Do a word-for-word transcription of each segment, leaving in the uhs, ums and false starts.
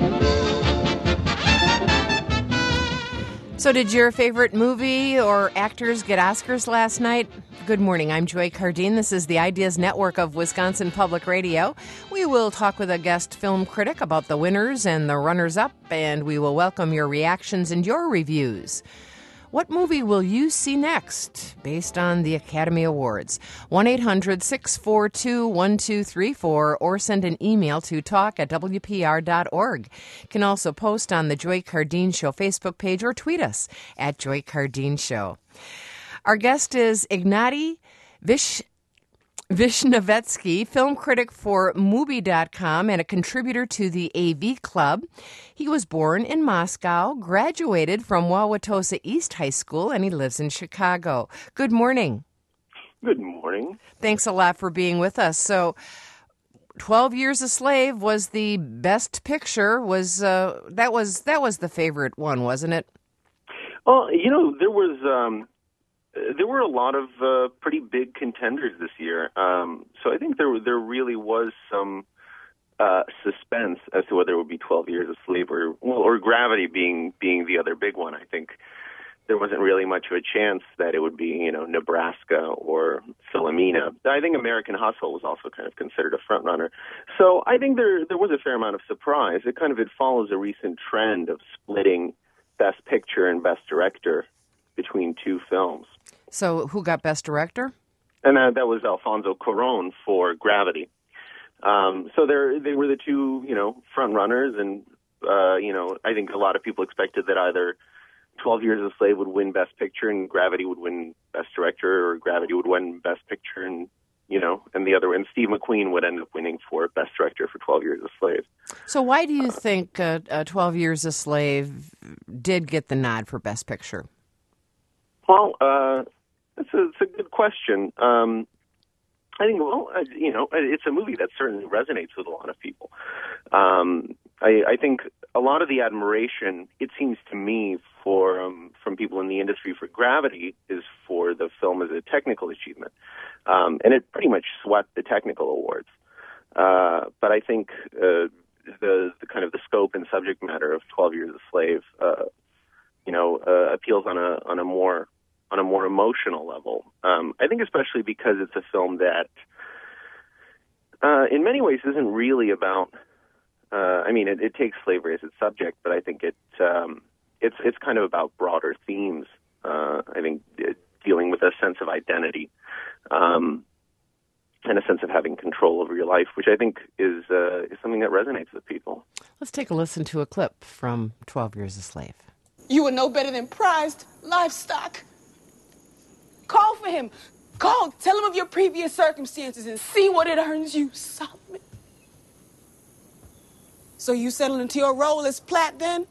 So did your favorite movie or actors get Oscars last night? Good morning, I'm Joy Cardine. This is the Ideas Network of Wisconsin Public Radio. We will talk with a guest film critic about the winners and the runners-up, and we will welcome your reactions and your reviews. What movie will you see next based on the Academy Awards? one eight hundred six four two one two three four or send an email to talk at w p r dot org. You can also post on the Joy Cardine Show Facebook page or tweet us at Joy Cardine Show. Our guest is Ignatiy Vish... Vishnevetsky, film critic for Mubi dot com and a contributor to the A V Club. He was born in Moscow, graduated from Wauwatosa East High School, and he lives in Chicago. Good morning. Good morning. Thanks a lot for being with us. So, twelve Years a Slave was the best picture. Was uh, that was that was the favorite one, wasn't it? Well, you know, there was... Um... There were a lot of uh, pretty big contenders this year, um, so I think there there really was some uh, suspense as to whether it would be twelve Years a Slave or well, or Gravity being being the other big one. I think there wasn't really much of a chance that it would be, you know, Nebraska or Philomena. I think American Hustle was also kind of considered a front runner. So I think there there was a fair amount of surprise. It kind of it follows a recent trend of splitting Best Picture and Best Director between two films. So who got Best Director? And that, that was Alfonso Cuarón for Gravity. Um, so they they were the two, you know, front runners, and uh, you know, I think a lot of people expected that either twelve Years a Slave would win Best Picture and Gravity would win Best Director, or Gravity would win Best Picture and you know, and the other, and Steve McQueen would end up winning for Best Director for twelve Years a Slave. So why do you think uh, uh, twelve Years a Slave did get the nod for Best Picture? Well, uh, it's a, it's a good question. Um, I think, well, uh, you know, it's a movie that certainly resonates with a lot of people. Um, I, I think a lot of the admiration, it seems to me, for um, from people in the industry for Gravity is for the film as a technical achievement. Um, and it pretty much swept the technical awards. Uh, but I think uh, the, the kind of the scope and subject matter of twelve Years a Slave, uh, you know, uh, appeals on a on a more on a more emotional level. Um, I think especially because it's a film that, uh, in many ways, isn't really about. Uh, I mean, it, it takes slavery as its subject, but I think it um, it's it's kind of about broader themes. Uh, I think it, dealing with a sense of identity um, and a sense of having control over your life, which I think is uh, is something that resonates with people. Let's take a listen to a clip from twelve Years a Slave. You are no better than prized livestock. Call for him. Call. Tell him of your previous circumstances and see what it earns you, Solomon. So you settled into your role as Platt then?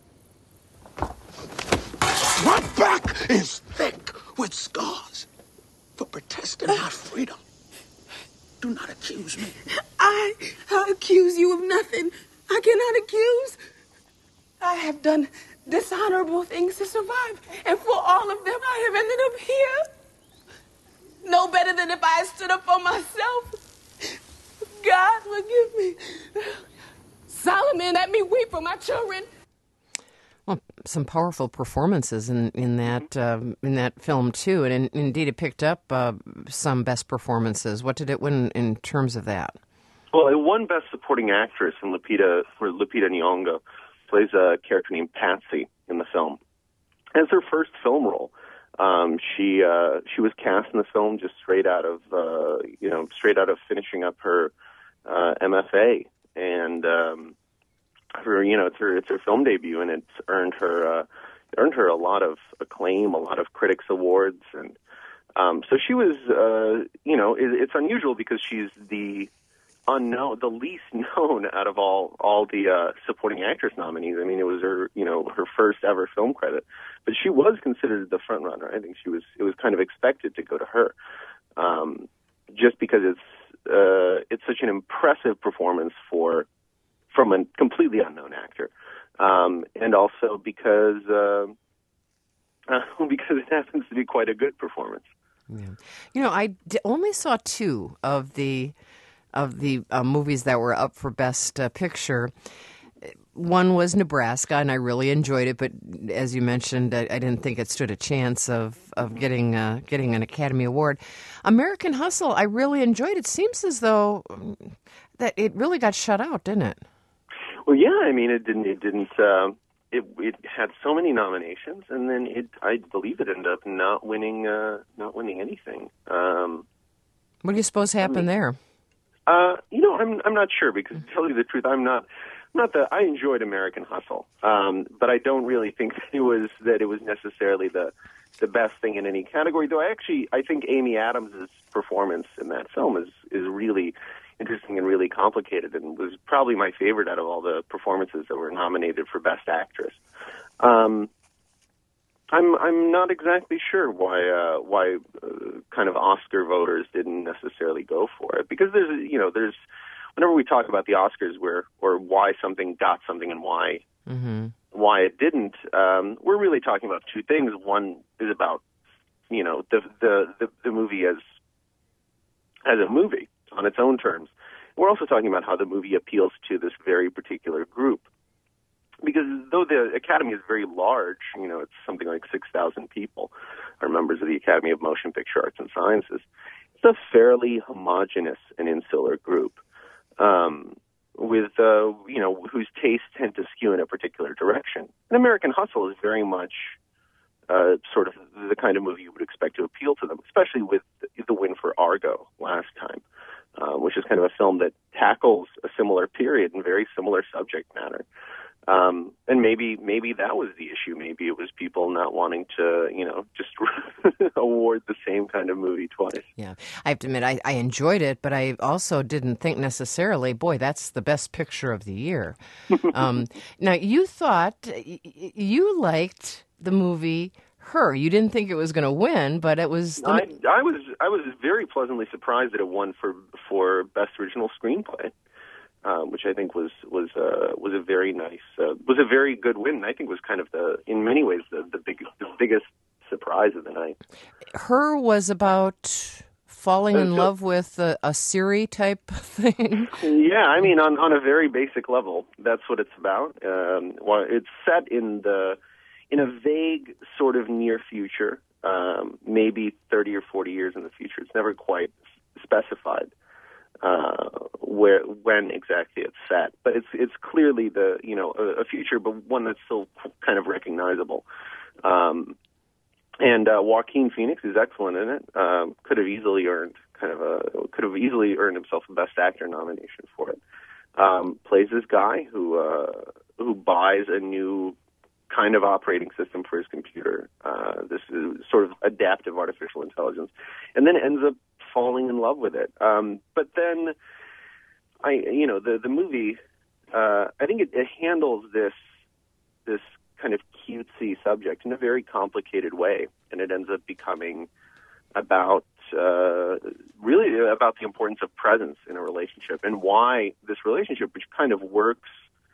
My back is thick with scars for protesting my freedom. Do not accuse me. I, I accuse you of nothing. I cannot accuse. I have done dishonorable things to survive, and for all of them, I have ended up here. No better than if I had stood up for myself. God, forgive me. Solomon, let me weep for my children. Well, some powerful performances in in that um, in that film too, and in, indeed it picked up uh, some best performances. What did it win in terms of that? Well, it won Best Supporting Actress from Lupita for Lupita Nyong'o. Plays a character named Patsy in the film. And it's her first film role. Um, she uh, she was cast in the film just straight out of uh, you know straight out of finishing up her uh, M F A, and um, her you know it's her it's her film debut, and it's earned her uh, earned her a lot of acclaim, a lot of critics awards, and um, so she was uh, you know it, it's unusual because she's the unknown, the least known out of all all the uh, supporting actress nominees. I mean, it was her, you know, her first ever film credit, but she was considered the front runner. I think she was. It was kind of expected to go to her, um, just because it's uh, it's such an impressive performance for from a completely unknown actor, um, and also because uh, uh, because it happens to be quite a good performance. Yeah. You know, I d- only saw two of the. of the uh, movies that were up for Best uh, Picture. one was Nebraska, and I really enjoyed it. But as you mentioned, I, I didn't think it stood a chance of of getting uh, getting an Academy Award. American Hustle, I really enjoyed. It seems as though that it really got shut out, didn't it? Well, yeah. I mean, it didn't. It didn't. Uh, it it had so many nominations, and then it. I believe it ended up not winning. Uh, not winning anything. Um, what do you suppose happened I mean, there? Uh, you know, I'm I'm not sure because to tell you the truth, I'm not. Not that I enjoyed American Hustle, um, but I don't really think that it was that it was necessarily the the best thing in any category. Though I actually I think Amy Adams' performance in that film is is really interesting and really complicated, and was probably my favorite out of all the performances that were nominated for Best Actress. Um, I'm I'm not exactly sure why uh, why uh, kind of Oscar voters didn't necessarily go for it, because there's you know there's. Whenever we talk about the Oscars, where or why something got something and why mm-hmm. why it didn't, um, we're really talking about two things. One is about you know the the the, the movie as as a movie on its own terms. We're also talking about how the movie appeals to this very particular group, because though the Academy is very large, you know, it's something like six thousand people are members of the Academy of Motion Picture Arts and Sciences. It's a fairly homogeneous and insular group. Um, with, uh, you know, whose tastes tend to skew in a particular direction. And American Hustle is very much uh, sort of the kind of movie you would expect to appeal to them, especially with the win for Argo last time, uh, which is kind of a film that tackles a similar period and very similar subject matter. Um, and maybe maybe that was the issue. Maybe it was people not wanting to, you know, just award the same kind of movie twice. Yeah, I have to admit, I, I enjoyed it, but I also didn't think necessarily, boy, that's the best picture of the year. um, now, you thought, you liked the movie Her. You didn't think it was going to win, but it was... The... I, I was I was very pleasantly surprised that it won for, for Best Original Screenplay. Um, which I think was was uh, was a very nice uh, was a very good win. I think was kind of the in many ways the the, big, the biggest surprise of the night. Her was about falling in so, love with a, a Siri type thing. Yeah, I mean on, on a very basic level, that's what it's about. Um, well, it's set in the in a vague sort of near future, um, maybe thirty or forty years in the future. It's never quite specified. Uh, where when exactly it's set, but it's it's clearly the you know a, a future, but one that's still kind of recognizable. Um, and uh, Joaquin Phoenix is excellent in it. Um, could have easily earned kind of a could have easily earned himself a Best Actor nomination for it. Um, plays this guy who uh, who buys a new kind of operating system for his computer. Uh, this is sort of adaptive artificial intelligence, and then ends up falling in love with it. Um, but then, I, you know, the the movie, uh, I think it, it handles this this kind of cutesy subject in a very complicated way, and it ends up becoming about uh, really about the importance of presence in a relationship and why this relationship, which kind of works.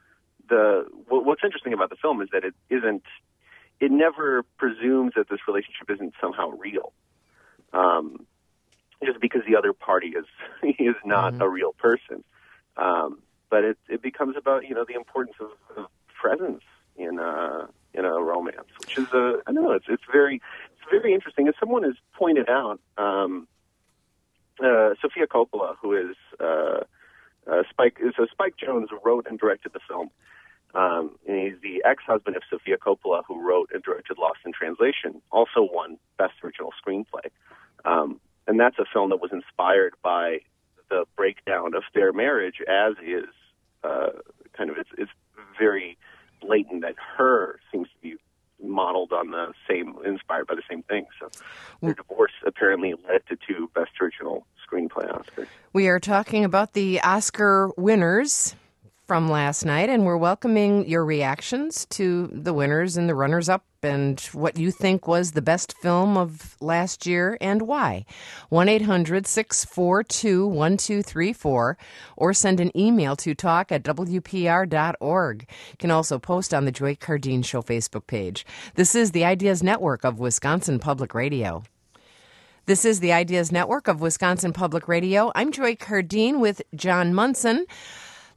The what's interesting about the film is that it isn't. It never presumes that this relationship isn't somehow real. Um, just because the other party is is not mm-hmm. a real person. Um, but it it becomes about, you know, the importance of, of presence in a, in a romance, which is a, I don't know, it's it's very it's very interesting. As someone has pointed out, um, uh, Sofia Coppola, who is uh, uh, Spike, so Spike Jonze wrote and directed the film. Um, and he's the ex-husband of Sofia Coppola, who wrote and directed Lost in Translation, also won Best Original Screenplay. Um, And that's a film that was inspired by the breakdown of their marriage, as is uh, kind of it's, it's very blatant that Her seems to be modeled on the same, inspired by the same thing. So their divorce apparently led to two Best Original Screenplay Oscars. We are talking about the Oscar winners from last night, and we're welcoming your reactions to the winners and the runners-up and what you think was the best film of last year and why. one eight hundred six four two one two three four or send an email to talk at w p r dot org. You can also post on the Joy Cardeen Show Facebook page. This is the Ideas Network of Wisconsin Public Radio. This is the Ideas Network of Wisconsin Public Radio. I'm Joy Cardeen with John Munson.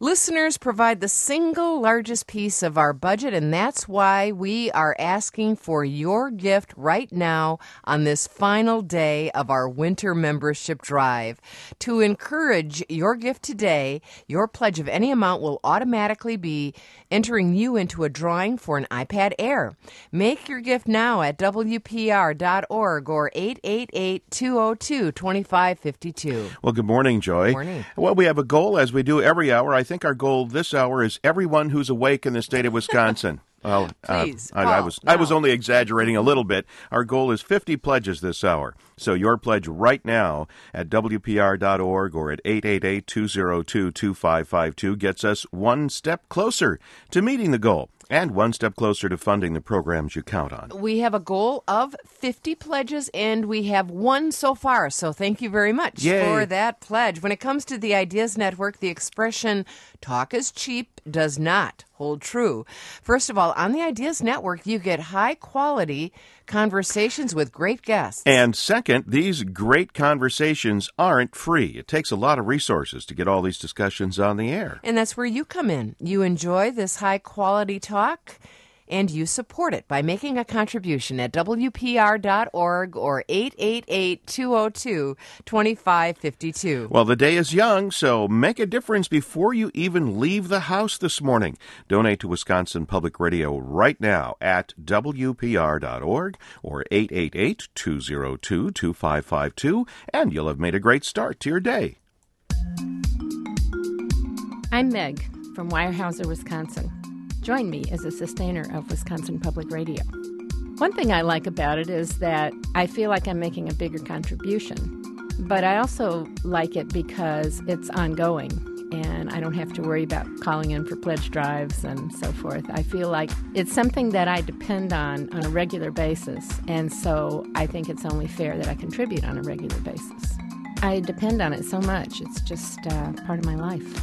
Listeners provide the single largest piece of our budget, and that's why we are asking for your gift right now on this final day of our winter membership drive. To encourage your gift today, your pledge of any amount will automatically be entering you into a drawing for an iPad Air. Make your gift now at W P R dot org or eight eight eight, two oh two, two five five two. Well, good morning, Joy. Good morning. Well, we have a goal, as we do every hour. I think our goal this hour is everyone who's awake in the state of Wisconsin. Well, Please, uh, I, Paul, I was no. I was only exaggerating a little bit. Our goal is fifty pledges this hour. So your pledge right now at W P R dot org or at eight eight eight, two oh two, two five five two gets us one step closer to meeting the goal and one step closer to funding the programs you count on. We have a goal of fifty pledges, and we have one so far, so thank you very much Yay. for that pledge. When it comes to the Ideas Network, the expression talk is cheap does not hold true. First of all, on the Ideas Network, you get high-quality conversations with great guests. And second, these great conversations aren't free. It takes a lot of resources to get all these discussions on the air. And that's where you come in. You enjoy this high-quality talk, and you support it by making a contribution at W P R dot org or eight eight eight, two oh two, two five five two. Well, the day is young, so make a difference before you even leave the house this morning. Donate to Wisconsin Public Radio right now at W P R dot org or eight eight eight, two oh two, two five five two, and you'll have made a great start to your day. I'm Meg from Weyerhaeuser, Wisconsin. Join me as a sustainer of Wisconsin Public Radio. One thing I like about it is that I feel like I'm making a bigger contribution, but I also like it because it's ongoing and I don't have to worry about calling in for pledge drives and so forth. I feel like it's something that I depend on on a regular basis, and so I think it's only fair that I contribute on a regular basis. I depend on it so much. It's just uh, part of my life.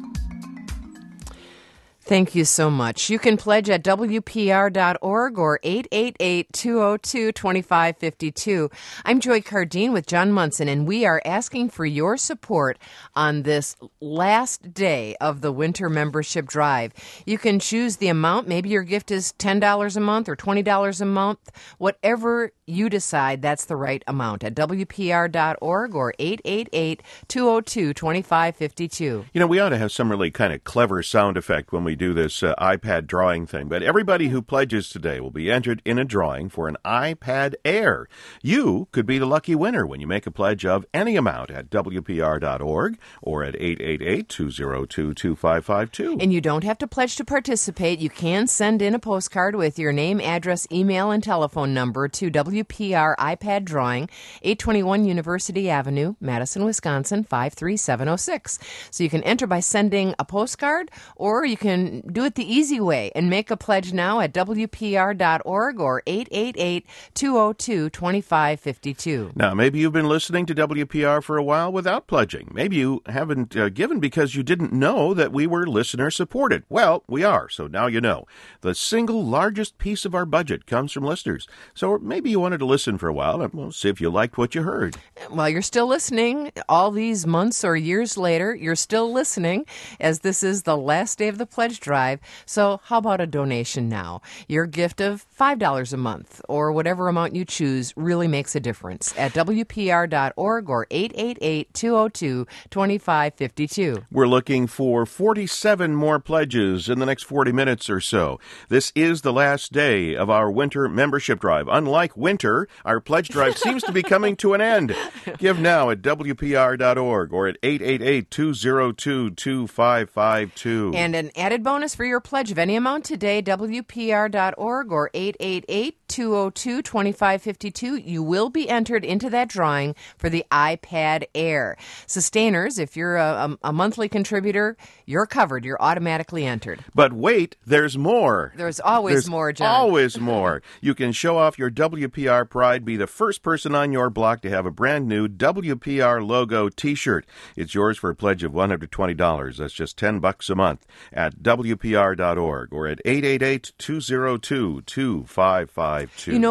Thank you so much. You can pledge at W P R dot org or eight eight eight, two oh two, two five five two. I'm Joy Cardine with John Munson, and we are asking for your support on this last day of the winter membership drive. You can choose the amount. Maybe your gift is ten dollars a month or twenty dollars a month. Whatever you decide, that's the right amount at W P R dot org or eight eight eight, two oh two, two five five two. You know, we ought to have some really kind of clever sound effect when we do this uh, iPad drawing thing, but everybody who pledges today will be entered in a drawing for an iPad Air. You could be the lucky winner when you make a pledge of any amount at W P R dot org or at eight eight eight, two oh two, two five five two. And you don't have to pledge to participate. You can send in a postcard with your name, address, email, and telephone number to W P R iPad Drawing, eight twenty-one University Avenue, Madison, Wisconsin, five three seven oh six. So you can enter by sending a postcard, or you can do it the easy way and make a pledge now at W P R dot org or eight eight eight, two oh two, two five five two. Now, maybe you've been listening to W P R for a while without pledging. Maybe you haven't uh, given because you didn't know that we were listener-supported. Well, we are, so now you know. The single largest piece of our budget comes from listeners. So maybe you wanted to listen for a while and we'll see if you liked what you heard. While you're still listening, all these months or years later, you're still listening, as this is the last day of the pledge drive. So how about a donation now? Your gift of five dollars a month or whatever amount you choose really makes a difference at W P R dot org or eight eight eight, two oh two, two five five two. We're looking for forty-seven more pledges in the next forty minutes or so. This is the last day of our winter membership drive. Unlike winter, our pledge drive seems to be coming to an end. Give now at W P R dot org or at eight eight eight, two oh two, two five five two. And an added bonus for your pledge of any amount today, W P R dot org or eight eight eight, two oh two, two five five two. You will be entered into that drawing for the iPad Air. Sustainers, if you're a, a, a monthly contributor, you're covered. You're automatically entered. But wait, there's more. There's always There's more, John. always more. You can show off your W P R pride, be the first person on your block to have a brand new W P R logo t-shirt. It's yours for a pledge of one hundred twenty dollars. That's just ten bucks a month at W P R dot org or at eight eight eight, two oh two, two five five two. You know what?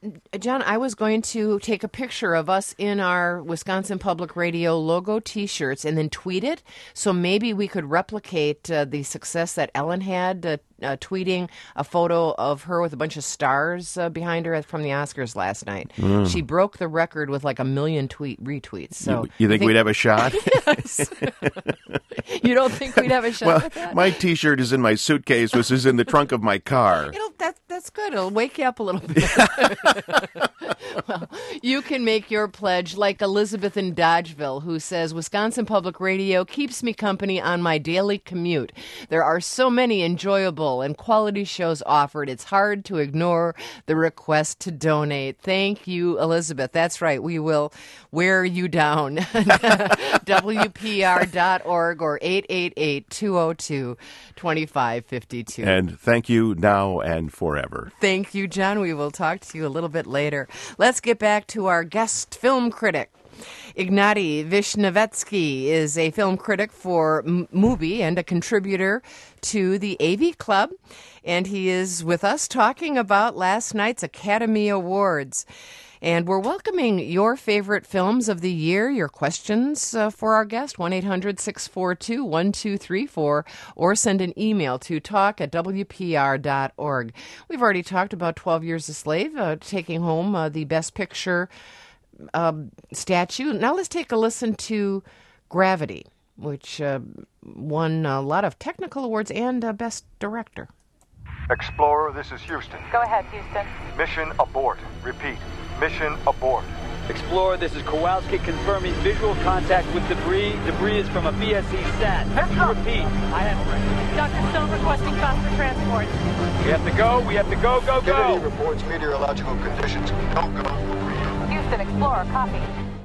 John, I was going to take a picture of us in our Wisconsin Public Radio logo T-shirts and then tweet it. So maybe we could replicate uh, the success that Ellen had uh, uh, tweeting a photo of her with a bunch of stars uh, behind her from the Oscars last night. Mm. She broke the record with like a million tweet retweets. So you, you think, think we'd have a shot? Yes. You don't think we'd have a shot well, with that? My T-shirt is in my suitcase, which is in the trunk of my car. It'll, that, that's good. It'll wake you up a little bit. Well, you can make your pledge like Elizabeth in Dodgeville, who says, Wisconsin Public Radio keeps me company on my daily commute. There are so many enjoyable and quality shows offered. It's hard to ignore the request to donate. Thank you, Elizabeth. That's right. We will wear you down. W P R dot org or eight eight eight, two oh two, two five five two. And thank you now and forever. Thank you, John. We will talk to you a little bit later. Let's get back to our guest film critic. Ignatiy Vishnevetsky is a film critic for M- Movie and a contributor to the A V Club, and he is with us talking about last night's Academy Awards. And we're welcoming your favorite films of the year, your questions uh, for our guest, one eight hundred, six four two, one two three four, or send an email to talk at W P R dot org. We've already talked about twelve Years a Slave, uh, taking home uh, the Best Picture uh, statue. Now let's take a listen to Gravity, which uh, won a lot of technical awards and uh, Best Director. Explorer, this is Houston. Go ahead, Houston. Mission abort. Repeat. Mission abort. Explorer, this is Kowalski confirming visual contact with debris. Debris is from a B S E sat. Repeat. I have it ready. Doctor Stone requesting faster transport. We have to go. We have to go, go, go. Activity reports meteorological conditions. Go, go. Houston, Explorer, copy.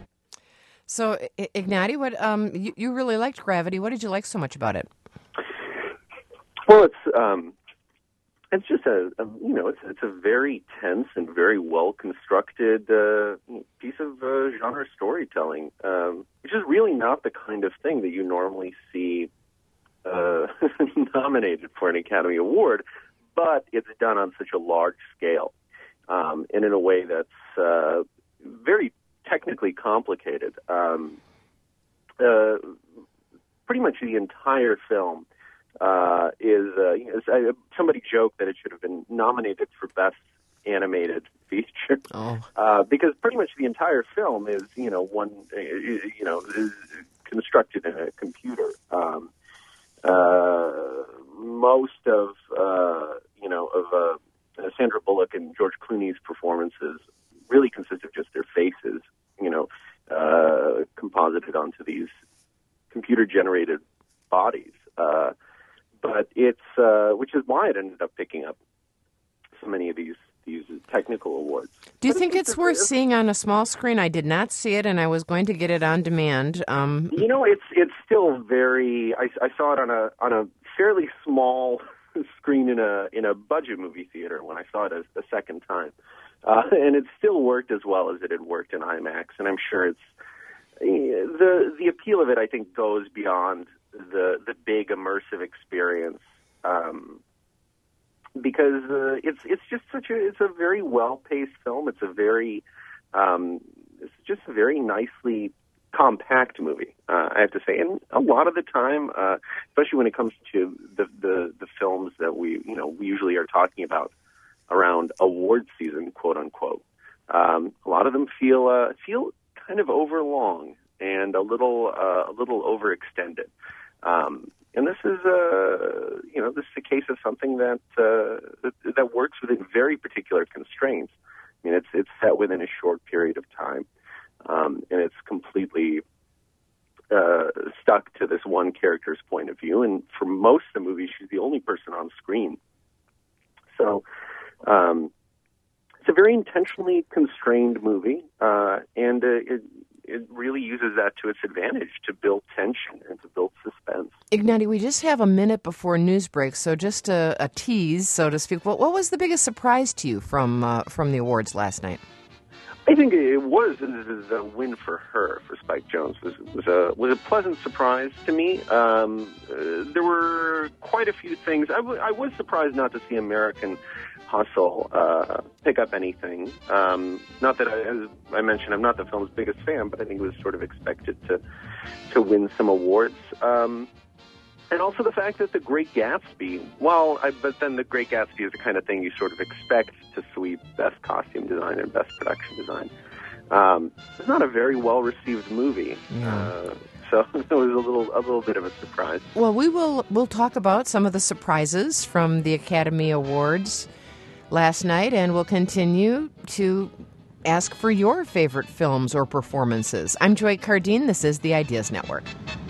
So, I- Ignatiy, what um, you, you really liked Gravity. What did you like so much about it? Well, it's um, it's just a, a you know it's it's a very tense and very well constructed uh, piece of uh, genre storytelling, um, which is really not the kind of thing that you normally see uh, nominated for an Academy Award, but it's done on such a large scale um, and in a way that's uh, very technically complicated. Um, uh, pretty much the entire film uh, is, uh, you know, uh, somebody joked that it should have been nominated for Best Animated Feature, oh. uh, because pretty much the entire film is, you know, one, uh, you know, is constructed in a computer. Um, uh, most of, uh, you know, of uh, Sandra Bullock and George Clooney's performances really consist of just their faces, you know, uh, composited onto these computer-generated bodies. Uh, but it's, uh, which is why it ended up picking up so many of these these technical awards. Do you but think it's, it's worth seeing on a small screen? I did not see it, and I was going to get it on demand. Um, you know, it's it's still very. I, I saw it on a on a fairly small screen in a in a budget movie theater when I saw it a, a second time. Uh, and it still worked as well as it had worked in IMAX, and I'm sure it's the the appeal of it. I think goes beyond the the big immersive experience, um, because uh, it's it's just such a it's a very well paced film. It's a very um, it's just a very nicely compact movie, uh, I have to say, and a lot of the time, uh, especially when it comes to the, the the films that we you know we usually are talking about around award season, quote unquote. Um, a lot of them feel uh, feel kind of overlong and a little uh, a little overextended. Um, and this is uh, you know this is a case of something that, uh, that that works within very particular constraints. I mean, it's it's set within a short period of time, um, and it's completely uh, stuck to this one character's point of view. And for most of the movie, she's the only person on screen. So. Um, it's a very intentionally constrained movie, uh, and uh, it it really uses that to its advantage to build tension and to build suspense. Ignatiy, we just have a minute before news break, so just a, a tease, so to speak. What, what was the biggest surprise to you from uh, from the awards last night? I think it was a win for her, for Spike Jonze. It was, was a was a pleasant surprise to me. Um, uh, there were quite a few things. I, w- I was surprised not to see American Hustle uh, pick up anything. Um, not that, I, as I mentioned, I'm not the film's biggest fan, but I think it was sort of expected to to win some awards. Um, and also the fact that The Great Gatsby, well, I, but then The Great Gatsby is the kind of thing you sort of expect to sweep Best Costume Design and Best Production Design. Um, it's not a very well-received movie. Yeah. Uh, So it was a little, a little bit of a surprise. Well, we will we'll talk about some of the surprises from the Academy Awards last night, and we'll continue to ask for your favorite films or performances. I'm Joy Cardine. This is the Ideas Network.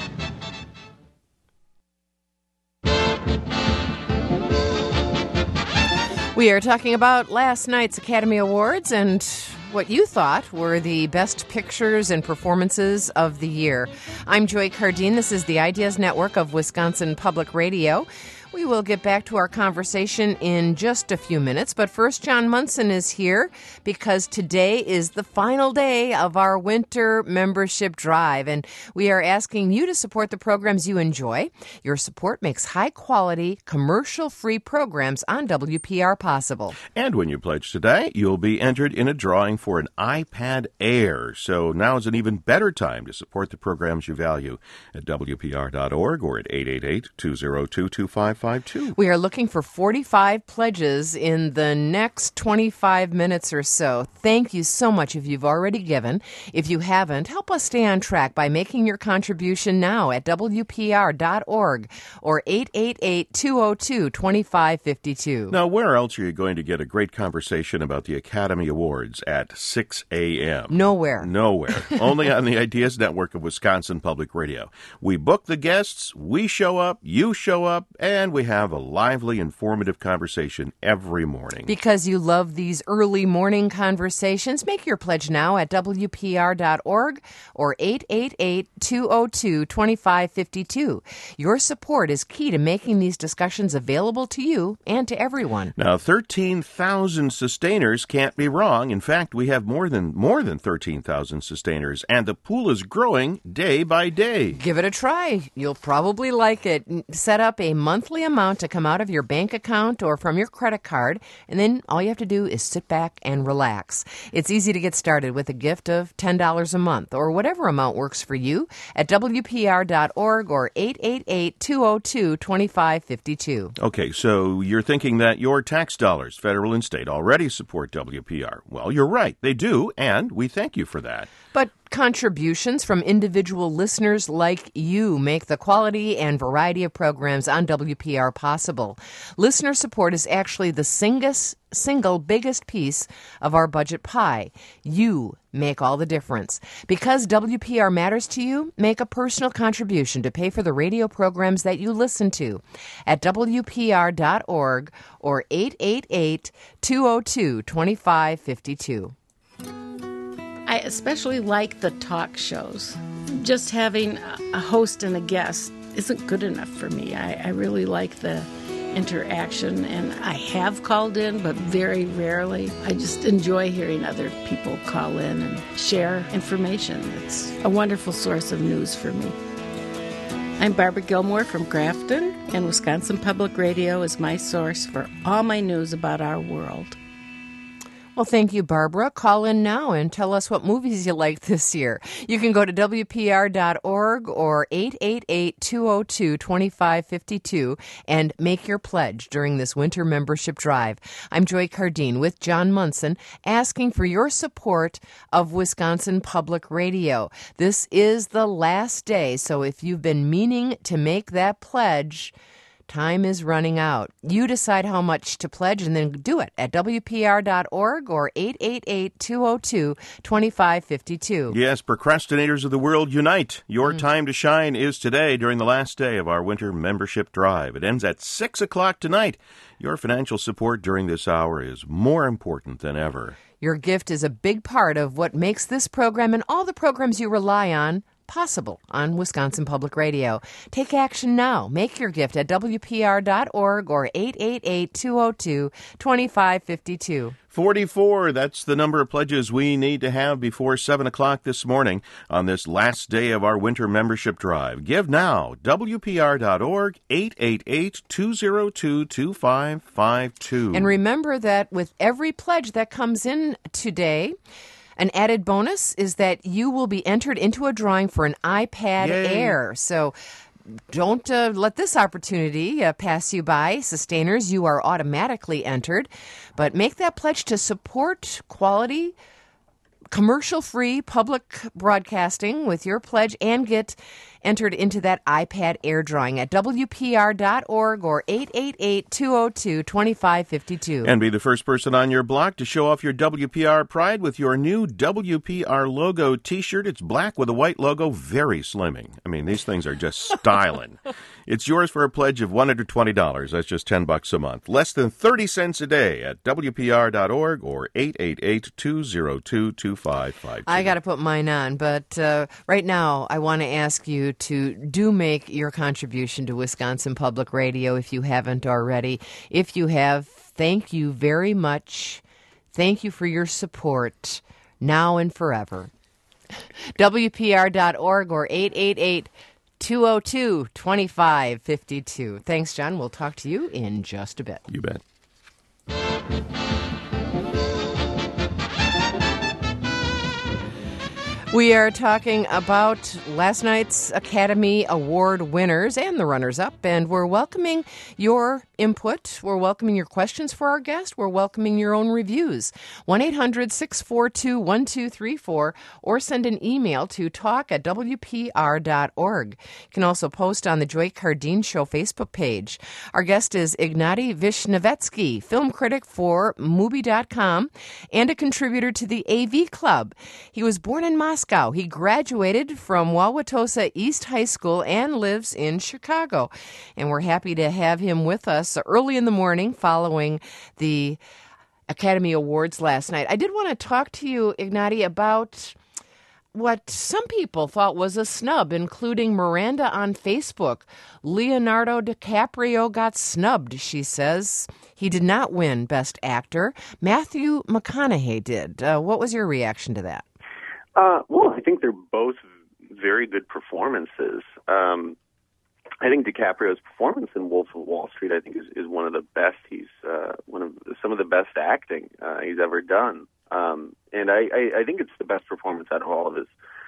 We are talking about last night's Academy Awards and what you thought were the best pictures and performances of the year. I'm Joy Cardine. This is the Ideas Network of Wisconsin Public Radio. We will get back to our conversation in just a few minutes, but first, John Munson is here because today is the final day of our winter membership drive, and we are asking you to support the programs you enjoy. Your support makes high-quality, commercial-free programs on W P R possible. And when you pledge today, you'll be entered in a drawing for an iPad Air. So now is an even better time to support the programs you value at W P R dot org or at eight eight eight, two oh two, two five five two. We are looking for forty-five pledges in the next twenty-five minutes or so. Thank you so much if you've already given. If you haven't, help us stay on track by making your contribution now at W P R dot org or eight eight eight, two oh two, two five five two. Now, where else are you going to get a great conversation about the Academy Awards at six a.m.? Nowhere. Nowhere. Only on the Ideas Network of Wisconsin Public Radio. We book the guests, we show up, you show up, and we have a lively, informative conversation every morning. Because you love these early morning conversations, make your pledge now at W P R dot org or eight eight eight, two oh two, two five five two. Your support is key to making these discussions available to you and to everyone. Now, thirteen thousand sustainers can't be wrong. In fact, we have more than more than thirteen thousand sustainers, and the pool is growing day by day. Give it a try. You'll probably like it. Set up a monthly amount to come out of your bank account or from your credit card, and then all you have to do is sit back and relax. It's easy to get started with a gift of ten dollars a month or whatever amount works for you at W P R dot org or eight eight eight, two oh two, two five five two. Okay, so you're thinking that your tax dollars, federal and state, already support W P R. Well, you're right. They do, and we thank you for that. But contributions from individual listeners like you make the quality and variety of programs on W P R possible. Listener support is actually the singus, single biggest piece of our budget pie. You make all the difference. Because W P R matters to you, make a personal contribution to pay for the radio programs that you listen to at W P R dot org or eight eight eight, two oh two, two five five two. I especially like the talk shows. Just having a host and a guest isn't good enough for me. I, I really like the interaction, and I have called in, but very rarely. I just enjoy hearing other people call in and share information. It's a wonderful source of news for me. I'm Barbara Gilmore from Grafton, and Wisconsin Public Radio is my source for all my news about our world. Well, thank you, Barbara. Call in now and tell us what movies you liked this year. You can go to W P R dot org or eight eight eight, two oh two, two five five two and make your pledge during this winter membership drive. I'm Joy Cardine with John Munson, asking for your support of Wisconsin Public Radio. This is the last day, so if you've been meaning to make that pledge, time is running out. You decide how much to pledge and then do it at W P R dot org or eight eight eight, two oh two, two five five two. Yes, procrastinators of the world, unite. Your mm. time to shine is today during the last day of our winter membership drive. It ends at six o'clock tonight. Your financial support during this hour is more important than ever. Your gift is a big part of what makes this program and all the programs you rely on possible on Wisconsin Public Radio. Take action now. Make your gift at W P R dot org or eight eight eight, two oh two, two five five two. forty-four, that's the number of pledges we need to have before seven o'clock this morning on this last day of our winter membership drive. Give now, W P R dot org, eight eight eight, two oh two, two five five two. And remember that with every pledge that comes in today, an added bonus is that you will be entered into a drawing for an iPad Yay. Air. So don't uh, let this opportunity uh, pass you by. Sustainers, you are automatically entered. But make that pledge to support quality, commercial-free public broadcasting with your pledge and get entered into that iPad Air drawing at W P R dot org or eight eight eight, two oh two, two five five two. And be the first person on your block to show off your W P R pride with your new W P R logo T-shirt. It's black with a white logo, very slimming. I mean, these things are just styling. It's yours for a pledge of one hundred twenty dollars. That's just ten bucks a month. Less than thirty cents a day at W P R dot org or eight eight eight, two oh two, two five five two. I got to put mine on, but uh, right now I want to ask you to do make your contribution to Wisconsin Public Radio if you haven't already. If you have, thank you very much. Thank you for your support now and forever. W P R dot org or eight eight eight, two oh two, two five five two. Thanks, John. We'll talk to you in just a bit. You bet. We are talking about last night's Academy Award winners and the runners-up, and we're welcoming your input. We're welcoming your questions for our guest. We're welcoming your own reviews. one eight hundred, six four two, one two three four or send an email to talk at W P R dot org. You can also post on the Joy Cardeen Show Facebook page. Our guest is Ignatiy Vishnevetsky, film critic for Mubi dot com and a contributor to the A V Club. He was born in Moscow. He graduated from Wauwatosa East High School and lives in Chicago. And we're happy to have him with us early in the morning following the Academy Awards last night. I did want to talk to you, Ignatiy, about what some people thought was a snub, including Miranda on Facebook. Leonardo DiCaprio got snubbed, she says. He did not win Best Actor. Matthew McConaughey did. Uh, what was your reaction to that? Uh, well, I think they're both very good performances. Um, I think DiCaprio's performance in Wolf of Wall Street, I think, is, is one of the best. He's uh, one of some of the best acting uh, he's ever done, um, and I, I, I think it's the best performance out of all of his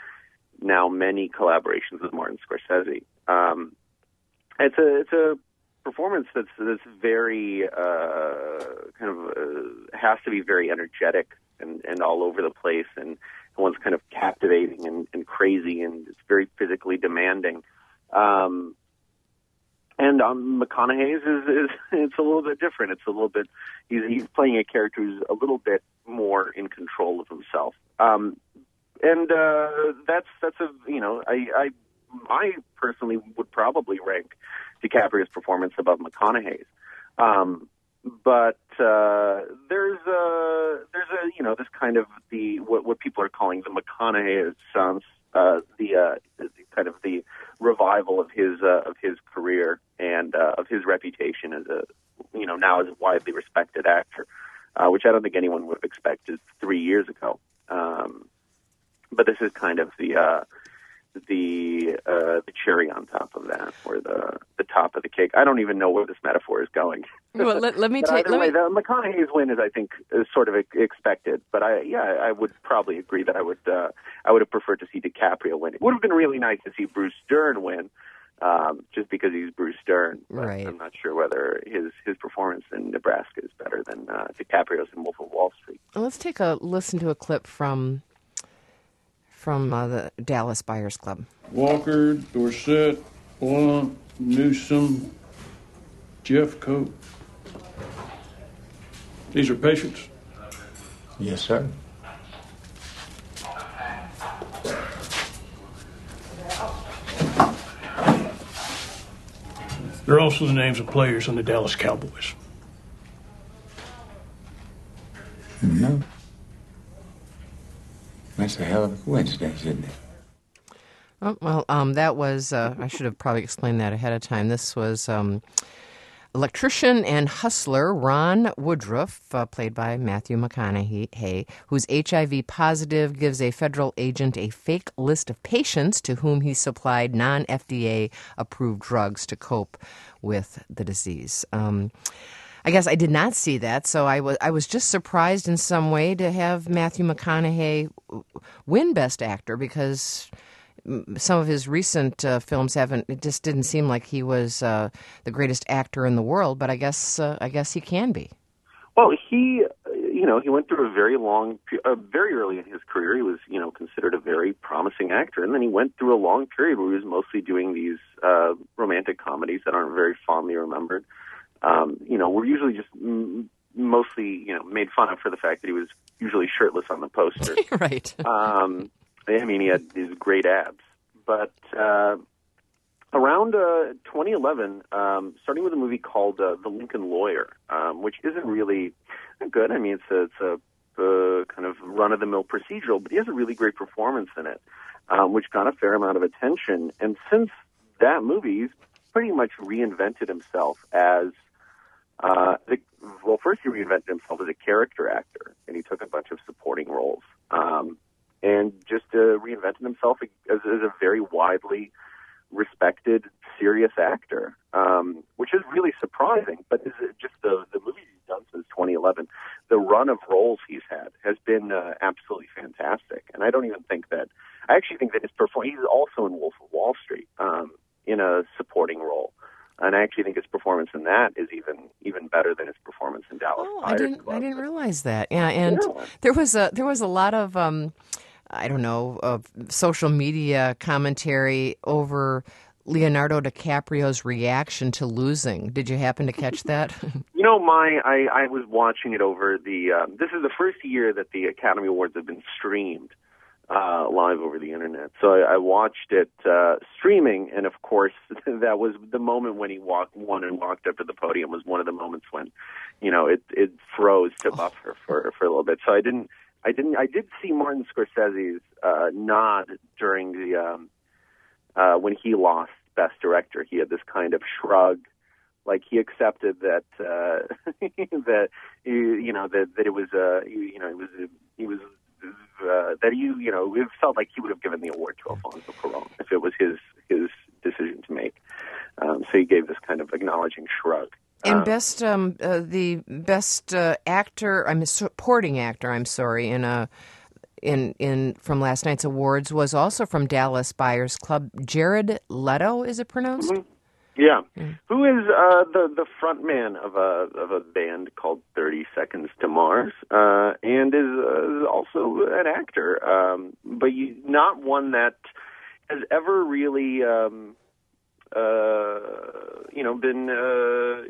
now many collaborations with Martin Scorsese. Um, it's a it's a performance that's that's very uh, kind of uh, has to be very energetic and, and all over the place, and one's kind of captivating and, and crazy, and it's very physically demanding. Um, and um, McConaughey's is, is it's a little bit different. It's a little bit he's he's playing a character who's a little bit more in control of himself. Um, and uh, that's that's a you know I, I I personally would probably rank DiCaprio's performance above McConaughey's. Um, But uh, there's a there's a you know this kind of the what, what people are calling the McConaughey Renaissance, uh, the, uh, the kind of the revival of his uh, of his career and uh, of his reputation as a you know now as a widely respected actor, uh, which I don't think anyone would have expected three years ago. Um, but this is kind of the uh, the uh, the cherry on top of that, or the the top of the cake. I don't even know where this metaphor is going. Well, let, let me take. Either way, me... the McConaughey's win is, I think, is sort of expected. But I, yeah, I would probably agree that I would, uh, I would have preferred to see DiCaprio win. It would have been really nice to see Bruce Dern win, um, just because he's Bruce Dern. But right. I'm not sure whether his his performance in Nebraska is better than uh, DiCaprio's in Wolf of Wall Street. Well, let's take a listen to a clip from from uh, the Dallas Buyers Club. Walker, Dorsett, Blunt, Newsom, Jeffcoat. These are patients? Yes, sir. They're also the names of players on the Dallas Cowboys. No. That's a hell of a coincidence, isn't it? Oh, well, um, that was, uh, I should have probably explained that ahead of time. This was um, electrician and hustler Ron Woodruff, uh, played by Matthew McConaughey, who's H I V positive, gives a federal agent a fake list of patients to whom he supplied non-F D A-approved drugs to cope with the disease. Um, I guess I did not see that, so I was I was just surprised in some way to have Matthew McConaughey win Best Actor, because some of his recent uh, films haven't. It just didn't seem like he was uh, the greatest actor in the world. But I guess uh, I guess he can be. Well, he, you know, he went through a very long, uh, very early in his career, he was, you know, considered a very promising actor, and then he went through a long period where he was mostly doing these uh, romantic comedies that aren't very fondly remembered. Um, you know, we're usually just m- mostly, you know, made fun of for the fact that he was usually shirtless on the poster. Right. Um, I mean, he had these great abs. But uh, around uh, twenty eleven, um, starting with a movie called uh, The Lincoln Lawyer, um, which isn't really good. I mean, it's a, it's a uh, kind of run-of-the-mill procedural, but he has a really great performance in it, um, which got a fair amount of attention. And since that movie, he's pretty much reinvented himself as uh, the, well, first he reinvented himself as a character actor, and he took a bunch of supporting roles. Um, and just uh, reinvented himself as, as a very widely respected, serious actor, um, which is really surprising. But is it just the, the movies he's done since twenty eleven, the run of roles he's had has been uh, absolutely fantastic. And I don't even think that, I actually think that his performance, he's also in Wolf of Wall Street um, in a supporting role. And I actually think his performance in that is even even better than his performance in Dallas. Oh, Buyers I didn't Club. I didn't realize that. Yeah, and Yeah. there was a there was a lot of um, I don't know of social media commentary over Leonardo DiCaprio's reaction to losing. Did you happen to catch that? You know, my I, I was watching it over the. Um, this is the first year that the Academy Awards have been streamed uh, live over the internet. So I, I watched it uh, streaming, and of course, that was the moment when he walked, won and walked up to the podium. Was one of the moments when, you know, it it froze to buffer for for a little bit. So I didn't. I didn't. I did see Martin Scorsese's uh, nod during the um, uh, when he lost Best Director. He had this kind of shrug, like he accepted that uh, that you know that that it was uh, you know it was he was uh, that you you know it felt like he would have given the award to Alfonso Cuarón if it was his his decision to make. Um, so he gave this kind of acknowledging shrug. And Um, best, um, uh, the best uh, actor, I'm supporting actor. I'm sorry, in a in in from last night's awards was also from Dallas Buyers Club. Jared Leto, is it pronounced? Mm-hmm. Yeah, Mm. who is uh, the the front man of a of a band called thirty Seconds to Mars, uh, and is uh, also an actor, um, but you, not one that has ever really. Um, Uh, you know, been uh,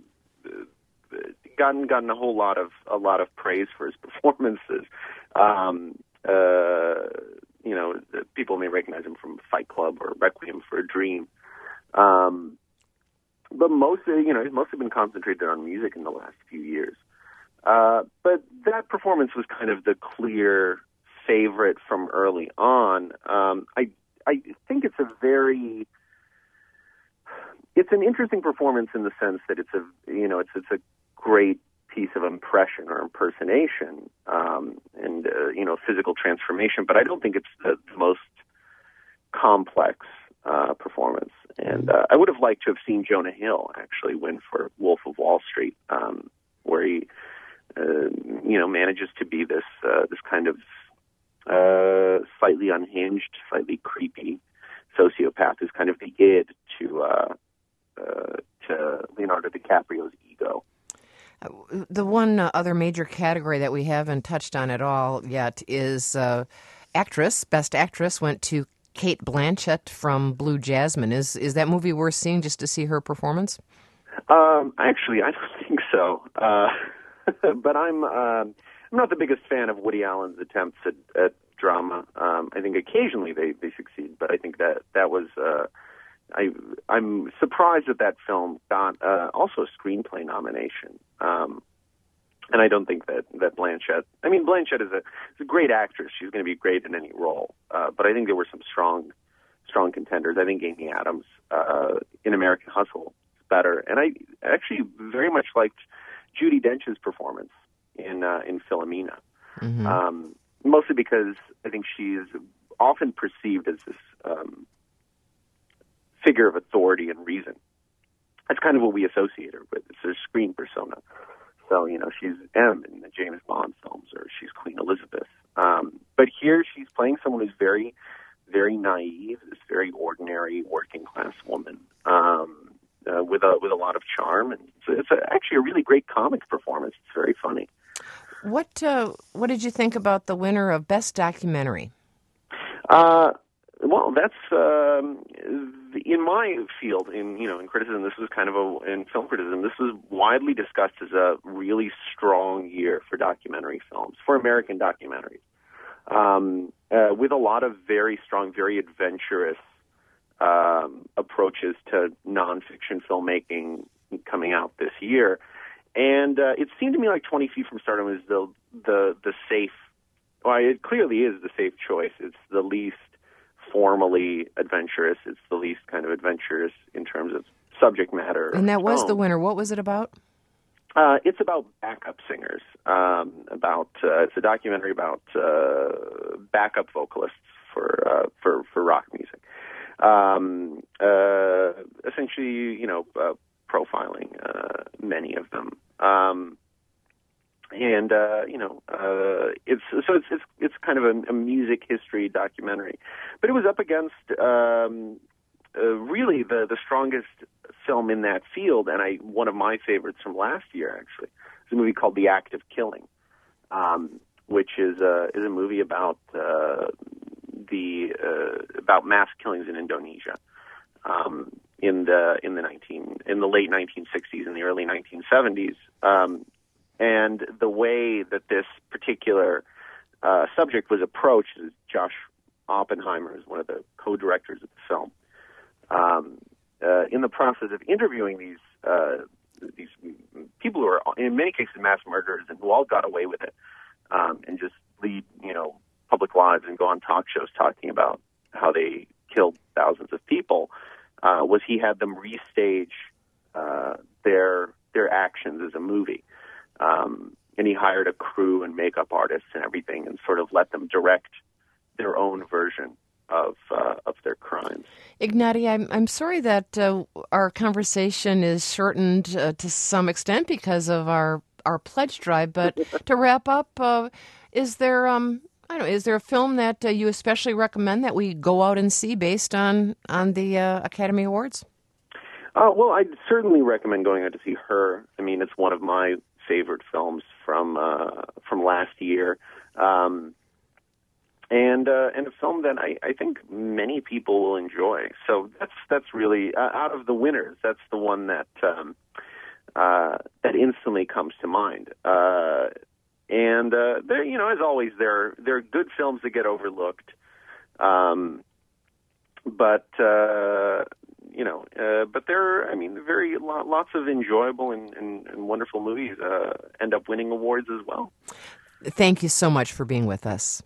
gotten gotten a whole lot of a lot of praise for his performances. Um, uh, you know, people may recognize him from Fight Club or Requiem for a Dream. Um, but mostly, you know, he's mostly been concentrated on music in the last few years. Uh, but that performance was kind of the clear favorite from early on. Um, I I think it's a very It's an interesting performance in the sense that it's a you know it's it's a great piece of impression or impersonation um, and uh, you know physical transformation, but I don't think it's the, the most complex uh, performance. And uh, I would have liked to have seen Jonah Hill actually win for Wolf of Wall Street, um, where he uh, you know manages to be this uh, this kind of uh, slightly unhinged, slightly creepy sociopath who's kind of the id to. Uh, Uh, to Leonardo DiCaprio's ego. Uh, the one uh, other major category that we haven't touched on at all yet is uh, actress. Best actress went to Cate Blanchett from Blue Jasmine. Is is that movie worth seeing just to see her performance? Um, actually, I don't think so. Uh, but I'm uh, I'm not the biggest fan of Woody Allen's attempts at, at drama. Um, I think occasionally they, they succeed, but I think that that was. Uh, I, I'm surprised that that film got uh, also a screenplay nomination, um, and I don't think that, that Blanchett. I mean, Blanchett is a, is a great actress; she's going to be great in any role. Uh, but I think there were some strong strong contenders. I think Amy Adams uh, in American Hustle is better, and I actually very much liked Judi Dench's performance in uh, in Philomena, mm-hmm. um, mostly because I think she's often perceived as this um, figure of authority and reason. That's kind of what we associate her with. It's her screen persona. So, you know, she's M in the James Bond films, or she's Queen Elizabeth. Um, but here she's playing someone who's very, very naive, this very ordinary working-class woman um, uh, with a with a lot of charm. And so it's a, actually a really great comic performance. It's very funny. What uh, what did you think about the winner of Best Documentary? Uh, well, that's um, in my field, in you know, in criticism. This was kind of a in film criticism. This was widely discussed as a really strong year for documentary films, for American documentaries, um, uh, with a lot of very strong, very adventurous um, approaches to nonfiction filmmaking coming out this year. And uh, it seemed to me like twenty Feet from Stardom is the the the safe. Well, it clearly is the safe choice. It's the least formally adventurous. It's the least kind of adventurous in terms of subject matter. And that was tone. the winner. What was it about? Uh, it's about backup singers. Um, about uh, it's a documentary about uh, backup vocalists for uh, for for rock music. Um, uh, essentially, you know, uh, profiling uh, many of them. Um, And uh, you know, uh, it's so it's it's it's kind of a, a music history documentary, but it was up against um, uh, really the the strongest film in that field, and I one of my favorites from last year actually is a movie called The Act of Killing, um, which is a is a movie about uh, the uh, about mass killings in Indonesia um, in the in the nineteen in the late nineteen sixties and the early nineteen seventies. Um, And the way that this particular uh, subject was approached is Josh Oppenheimer is one of the co-directors of the film. Um, uh, in the process of interviewing these uh, these people who are, in many cases, mass murderers and who all got away with it, um, and just lead, you know, public lives and go on talk shows talking about how they killed thousands of people, uh, was he had them restage uh, their their actions as a movie. Um, and he hired a crew and makeup artists and everything, and sort of let them direct their own version of uh, of their crimes. Ignati, I'm I'm sorry that uh, our conversation is shortened uh, to some extent because of our our pledge drive. But to wrap up, uh, is there um I don't know, is there a film that uh, you especially recommend that we go out and see based on on the uh, Academy Awards? Uh, well, I'd certainly recommend going out to see Her. I mean, it's one of my favorite films from uh, from last year, um, and uh, and a film that I, I think many people will enjoy. So that's that's really uh, out of the winners. That's the one that um, uh, that instantly comes to mind. Uh, and uh, there, you know, as always, there there are good films that get overlooked, um, but. Uh, You know, uh, but there are, I mean, very lots of enjoyable and, and, and wonderful movies uh, end up winning awards as well. Thank you so much for being with us.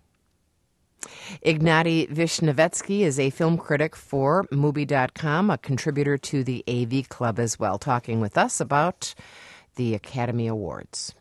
Ignati Vishnevetsky is a film critic for Mubi dot com, a contributor to the A V Club as well, talking with us about the Academy Awards.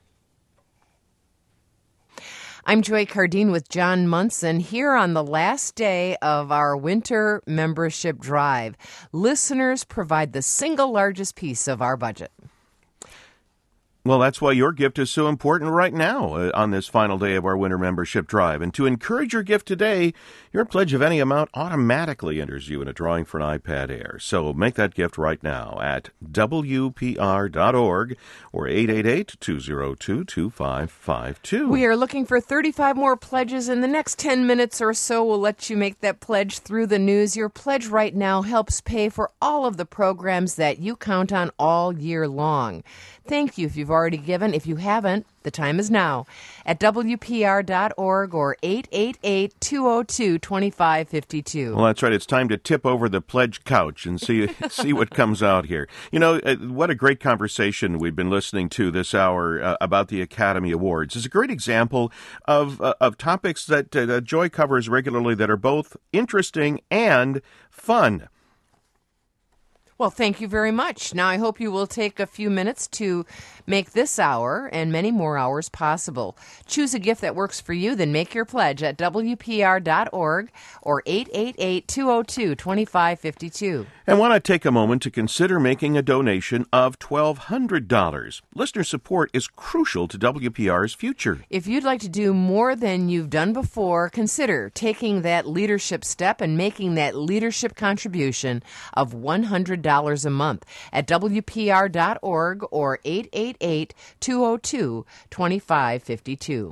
I'm Joy Cardine with John Munson here on the last day of our winter membership drive. Listeners provide the single largest piece of our budget. Well, that's why your gift is so important right now uh, on this final day of our winter membership drive. And to encourage your gift today, your pledge of any amount automatically enters you in a drawing for an iPad Air. So make that gift right now at W P R dot org or eight eight eight, two zero two, two five five two. We are looking for thirty-five more pledges. In the next ten minutes or so, we'll let you make that pledge through the news. Your pledge right now helps pay for all of the programs that you count on all year long. Thank you if you've already already given. If you haven't, the time is now at W P R dot org or eight eight eight, two oh two, two five five two. Well, that's right. It's time to tip over the pledge couch and see see what comes out here. You know, uh, what a great conversation we've been listening to this hour uh, about the Academy Awards. It's a great example of uh, of topics that uh, Joy covers regularly that are both interesting and fun. Well, thank you very much. Now, I hope you will take a few minutes to make this hour and many more hours possible. Choose a gift that works for you, then make your pledge at W P R dot org or eight eight eight, two oh two, two five five two. And why not take a moment to consider making a donation of twelve hundred dollars. Listener support is crucial to W P R's future. If you'd like to do more than you've done before, consider taking that leadership step and making that leadership contribution of one hundred dollars a month at W P R dot org or eight eight eight, two oh two, two five five two.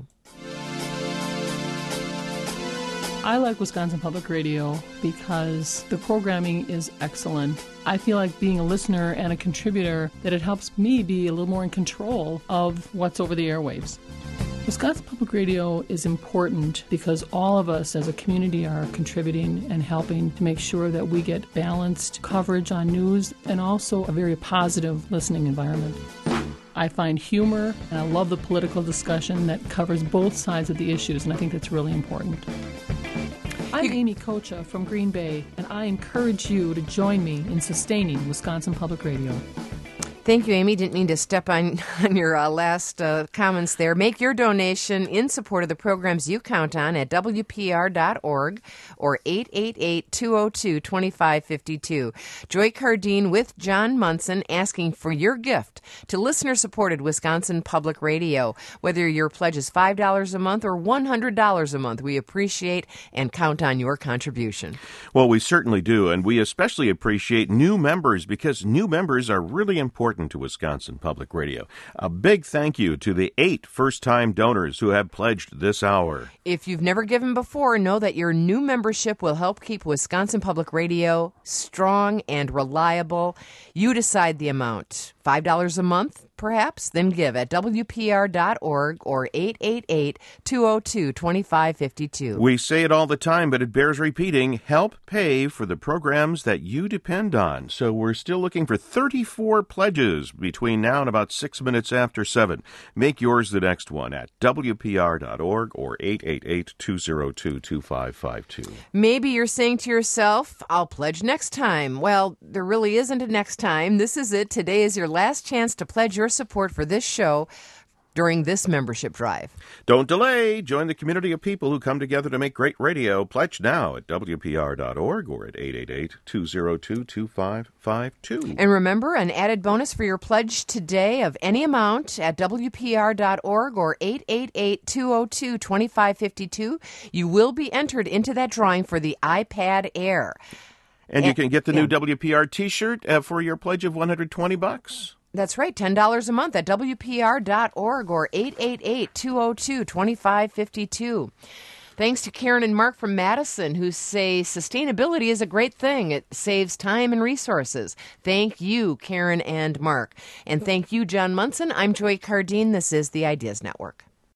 I like Wisconsin Public Radio because the programming is excellent. I feel like being a listener and a contributor that it helps me be a little more in control of what's over the airwaves. Wisconsin Public Radio is important because all of us as a community are contributing and helping to make sure that we get balanced coverage on news and also a very positive listening environment. I find humor and I love the political discussion that covers both sides of the issues, and I think that's really important. I'm Amy Kocha from Green Bay, and I encourage you to join me in sustaining Wisconsin Public Radio. Thank you, Amy. Didn't mean to step on, on your uh, last uh, comments there. Make your donation in support of the programs you count on at W P R dot org or eight eight eight, two oh two, two five five two. Joy Cardine with John Munson asking for your gift to listener-supported Wisconsin Public Radio. Whether your pledge is five dollars a month or one hundred dollars a month, we appreciate and count on your contribution. Well, we certainly do, and we especially appreciate new members because new members are really important to Wisconsin Public Radio. A big thank you to the eight first-time donors who have pledged this hour. If you've never given before, know that your new membership will help keep Wisconsin Public Radio strong and reliable. You decide the amount. five dollars a month, perhaps? Then give at W P R dot org or eight eight eight, two oh two, two five five two. We say it all the time, but it bears repeating. Help pay for the programs that you depend on. So we're still looking for thirty-four pledges between now and about six minutes after seven. Make yours the next one at W P R dot org or eight eight eight, two oh two, two five five two. Maybe you're saying to yourself, I'll pledge next time. Well, there really isn't a next time. This is it. Today is your last chance to pledge your support for this show during this membership drive. Don't delay. Join the community of people who come together to make great radio. Pledge now at W P R dot org or at eight eight eight, two oh two, two five five two. And remember, an added bonus for your pledge today of any amount at W P R dot org or eight eight eight, two oh two, two five five two. You will be entered into that drawing for the iPad Air. And, and you can get the yeah. new W P R T-shirt uh, for your pledge of one hundred twenty bucks. That's right, ten dollars a month at W P R dot org or eight eight eight, two oh two, two five five two. Thanks to Karen and Mark from Madison, who say sustainability is a great thing. It saves time and resources. Thank you, Karen and Mark. And thank you, John Munson. I'm Joy Cardine. This is the Ideas Network.